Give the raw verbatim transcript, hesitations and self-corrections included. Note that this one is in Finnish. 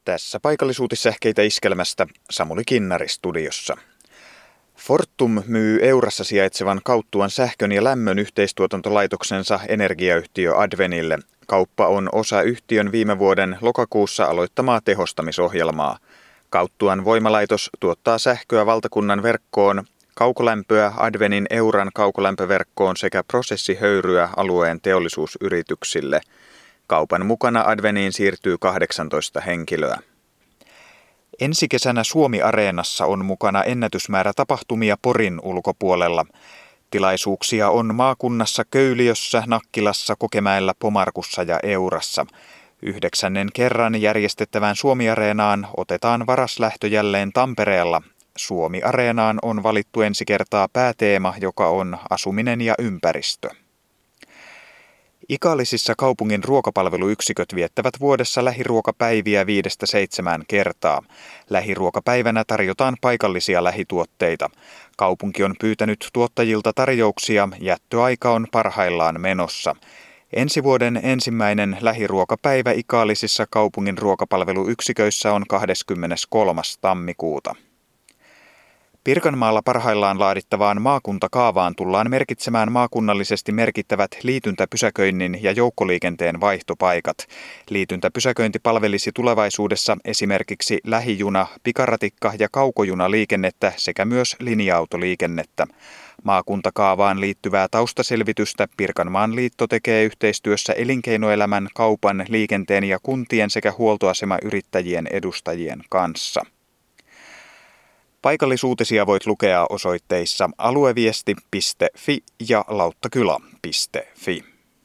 Tässä paikallisuutissähkeitä iskelmästä Samuli Kinnari studiossa. Fortum myy Eurassa sijaitsevan Kauttuan sähkön ja lämmön yhteistuotantolaitoksensa energiayhtiö Advenille. Kauppa on osa yhtiön viime vuoden lokakuussa aloittamaa tehostamisohjelmaa. Kauttuan voimalaitos tuottaa sähköä valtakunnan verkkoon, kaukolämpöä Advenin Euran kaukolämpöverkkoon sekä prosessihöyryä alueen teollisuusyrityksille. Kaupan mukana Adveniin siirtyy kahdeksantoista henkilöä. Ensi kesänä Suomi-areenassa on mukana ennätysmäärä tapahtumia Porin ulkopuolella. Tilaisuuksia on maakunnassa Köyliössä, Nakkilassa, Kokemäellä, Pomarkussa ja Eurassa. Yhdeksännen kerran järjestettävään Suomi-areenaan otetaan varaslähtö jälleen Tampereella. Suomi-areenaan on valittu ensi kertaa pääteema, joka on asuminen ja ympäristö. Ikaalisissa kaupungin ruokapalveluyksiköt viettävät vuodessa lähiruokapäiviä viidestä seitsemään kertaa. Lähiruokapäivänä tarjotaan paikallisia lähituotteita. Kaupunki on pyytänyt tuottajilta tarjouksia, jättöaika on parhaillaan menossa. Ensi vuoden ensimmäinen lähiruokapäivä Ikaalisissa kaupungin ruokapalveluyksiköissä on kahdeskymmeneskolmas tammikuuta. Pirkanmaalla parhaillaan laadittavaan maakuntakaavaan tullaan merkitsemään maakunnallisesti merkittävät liityntäpysäköinnin ja joukkoliikenteen vaihtopaikat. Liityntäpysäköinti palvelisi tulevaisuudessa esimerkiksi lähijuna, pikaratikka- ja kaukojunaliikennettä sekä myös linja-autoliikennettä. Maakuntakaavaan liittyvää taustaselvitystä Pirkanmaan liitto tekee yhteistyössä elinkeinoelämän, kaupan, liikenteen ja kuntien sekä huoltoasemayrittäjien edustajien kanssa. Paikallisuutisia voit lukea osoitteissa alueviesti piste fi ja lauttakyla piste fi.